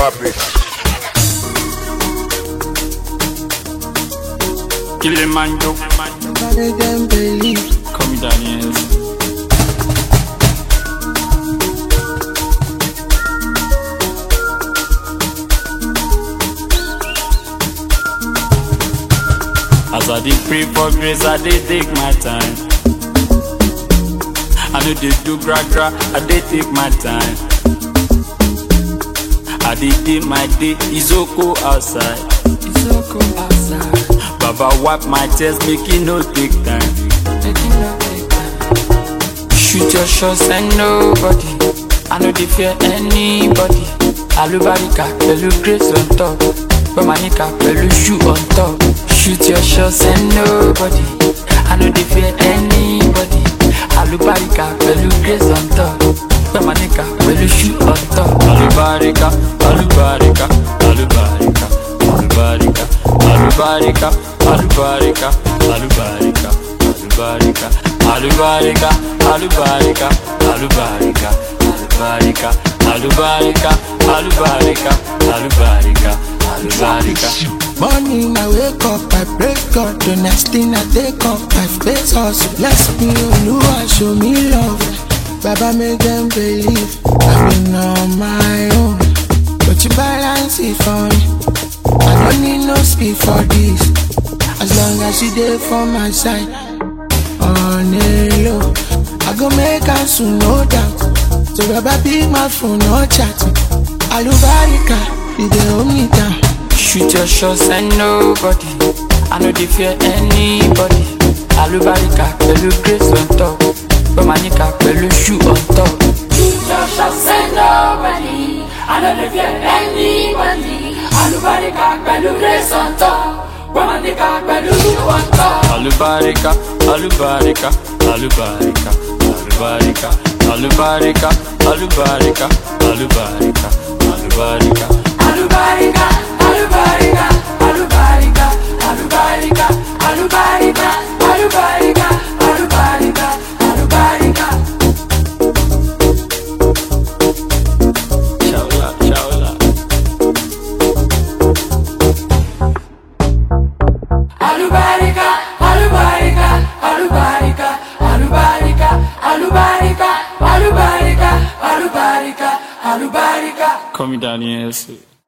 papi. Kilimanjaro, I make them believe. come Daniels. As I did pray for grace, I did take my time. I know they do gra, I did take my time. I did take my day, Izoko outside. Izoko outside. Baba wipe my tears, make it no take time. Make it no take time. Shoot your shots and nobody, I know they fear anybody. Alubarika, pẹ̀lú grace on top. Romanica, pẹ̀lú shoe on top. Shoot your shots and nobody, I know they fear anybody. Alubarika, pẹ̀lú grace on top. Romanica, pẹ̀lú shoe on top. Alubarika, alubarika, alubarika, alubarika, alubarika, alubarika, alubarika, alubarika, alubarika, alubarika, alubarika, alubarika, alubarika, alubarika, alubarika, alubarika. Morning I wake up, I pray God. The next thing I take up, my face hustle. Bless me, Oluwa, show me love. Baba make them believe I've been on my own, but you balance it for me. I don't need no speed for this, as long as you there for my side. On a low, I go make am soon, no doubt. So Baba pick my phone, no chat. Alubarika, you dey hold me down. Shoot your shots and nobody, I know they fear anybody. Alubarika, pẹ̀lú grace on top. Romanica, pẹ̀lú shoe on top. Shoot your shots and nobody, I know they fear anybody. Alubarika, pẹ̀lú grace on top. Romanica, pẹ̀lú shoe on top. Alubarika, alubarika, alubarika, alubarika, alubarika, alubarika, alubarika, alubarika. Alubarika, alubarika, alubarika, alubarika, alubarika, alubarika, alubarika, alubarika. Shaula, shaula. Alubarika, alubarika, alubarika, alubarika, alubarika, alubarika, alubarika, alubarika. Come Daniels.